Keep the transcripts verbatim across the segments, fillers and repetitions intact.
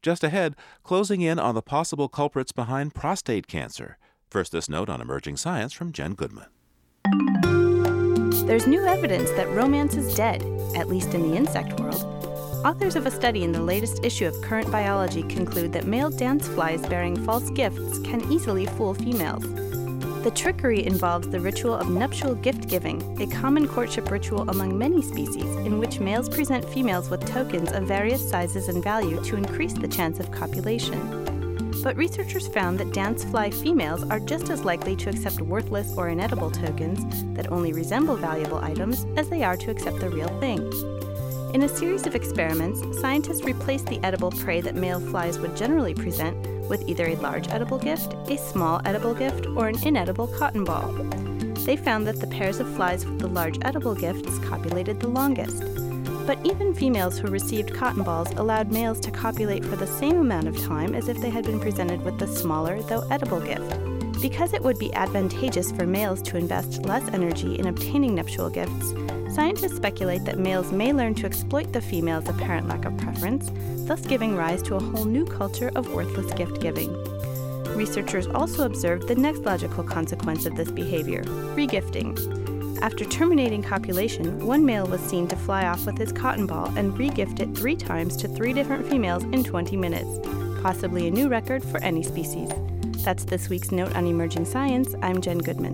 Just ahead, closing in on the possible culprits behind prostate cancer. First, this note on emerging science from Jen Goodman. There's new evidence that romance is dead, at least in the insect world. Authors of a study in the latest issue of Current Biology conclude that male dance flies bearing false gifts can easily fool females. The trickery involves the ritual of nuptial gift-giving, a common courtship ritual among many species, in which males present females with tokens of various sizes and value to increase the chance of copulation. But researchers found that dance fly females are just as likely to accept worthless or inedible tokens that only resemble valuable items as they are to accept the real thing. In a series of experiments, scientists replaced the edible prey that male flies would generally present with either a large edible gift, a small edible gift, or an inedible cotton ball. They found that the pairs of flies with the large edible gifts copulated the longest. But even females who received cotton balls allowed males to copulate for the same amount of time as if they had been presented with the smaller, though edible gift. Because it would be advantageous for males to invest less energy in obtaining nuptial gifts, scientists speculate that males may learn to exploit the female's apparent lack of preference, thus giving rise to a whole new culture of worthless gift-giving. Researchers also observed the next logical consequence of this behavior, regifting. After terminating copulation, one male was seen to fly off with his cotton ball and regift it three times to three different females in twenty minutes, possibly a new record for any species. That's this week's Note on Emerging Science. I'm Jen Goodman.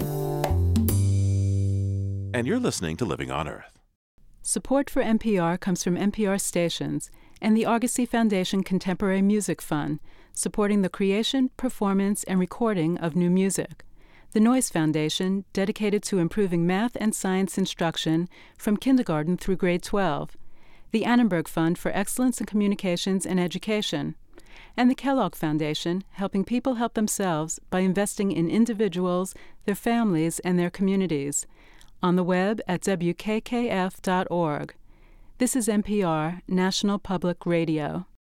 And you're listening to Living on Earth. Support for N P R comes from N P R stations and the Argosy Foundation Contemporary Music Fund, supporting the creation, performance, and recording of new music. The Noyce Foundation, dedicated to improving math and science instruction from kindergarten through grade twelve. The Annenberg Fund for Excellence in Communications and Education. And the Kellogg Foundation, helping people help themselves by investing in individuals, their families, and their communities. On the web at W K K F dot org. This is N P R, National Public Radio.